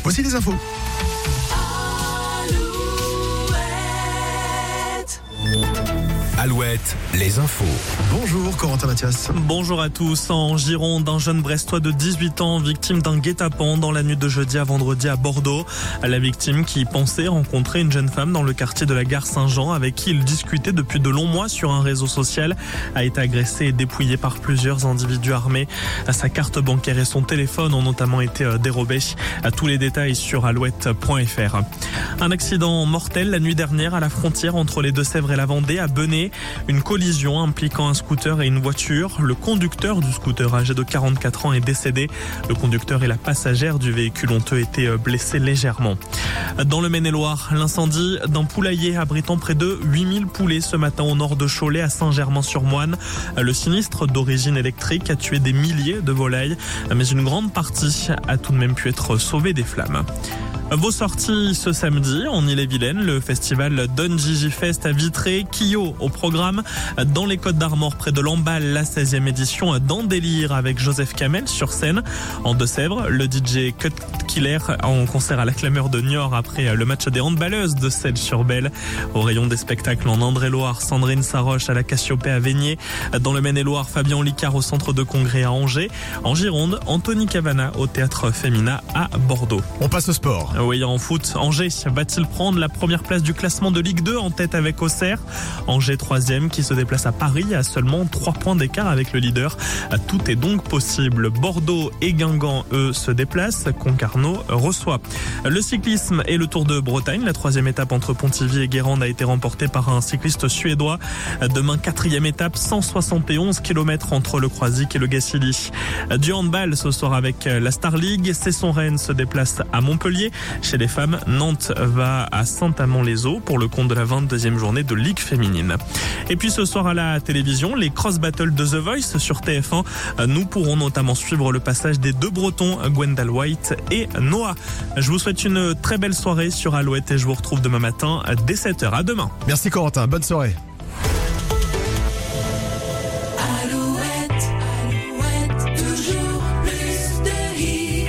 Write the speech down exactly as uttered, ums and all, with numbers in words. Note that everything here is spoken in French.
Voici les infos. Alouette, les infos. Bonjour Corentin Mathias. Bonjour à tous. En Gironde, un jeune Brestois de dix-huit ans victime d'un guet-apens dans la nuit de jeudi à vendredi à Bordeaux. La victime, qui pensait rencontrer une jeune femme dans le quartier de la gare Saint-Jean avec qui il discutait depuis de longs mois sur un réseau social, a été agressée et dépouillée par plusieurs individus armés. Sa carte bancaire et son téléphone ont notamment été dérobés. Tous les détails sur alouette point f r. Un accident mortel la nuit dernière à la frontière entre les Deux-Sèvres et la Vendée à Benay. Une collision impliquant un scooter et une voiture. Le conducteur du scooter, âgé de quarante-quatre ans, est décédé. Le conducteur et la passagère du véhicule ont eux été blessés légèrement. Dans le Maine-et-Loire, l'incendie d'un poulailler abritant près de huit mille poulets ce matin au nord de Cholet à Saint-Germain-sur-Moine. Le sinistre d'origine électrique a tué des milliers de volailles, mais une grande partie a tout de même pu être sauvée des flammes. Vos sorties ce samedi en Ille-et-Vilaine, le festival Don Gigi Fest à Vitré, Kyo au programme. Dans les Côtes-d'Armor, près de Lamballe, la seizième édition dans Délire avec Joseph Kamel sur scène. En Deux-Sèvres, le D J Cut Killer en concert à la Clameur de Niort après le match des handballeuses de Celles-sur-Belle. Au rayon des spectacles en Indre-et-Loire, Sandrine Saroche à la Cassiopée à Vénier. Dans le Maine-et-Loire, Fabien Licard au centre de congrès à Angers. En Gironde, Anthony Cavana au théâtre Femina à Bordeaux. On passe au sport. Oui, en foot, Angers va-t-il prendre la première place du classement de Ligue deux en tête avec Auxerre? Angers troisième qui se déplace à Paris à seulement trois points d'écart avec le leader. Tout est donc possible. Bordeaux et Guingamp, eux, se déplacent. Concarneau reçoit. Le cyclisme et le Tour de Bretagne. La troisième étape entre Pontivy et Guérande a été remportée par un cycliste suédois. Demain, quatrième étape, cent soixante et onze kilomètres entre le Croisic et le Gacilly. Du handball ce soir avec la Star League. Cesson-Rennes se déplace à Montpellier. Chez les femmes, Nantes va à Saint-Amand-les-Eaux pour le compte de la vingt-deuxième journée de Ligue féminine. Et puis ce soir à la télévision, les cross battles de The Voice sur T F un. Nous pourrons notamment suivre le passage des deux Bretons, Gwendal White et Noah. Je vous souhaite une très belle soirée sur Alouette et je vous retrouve demain matin dès sept heures. À demain. Merci Corentin, bonne soirée.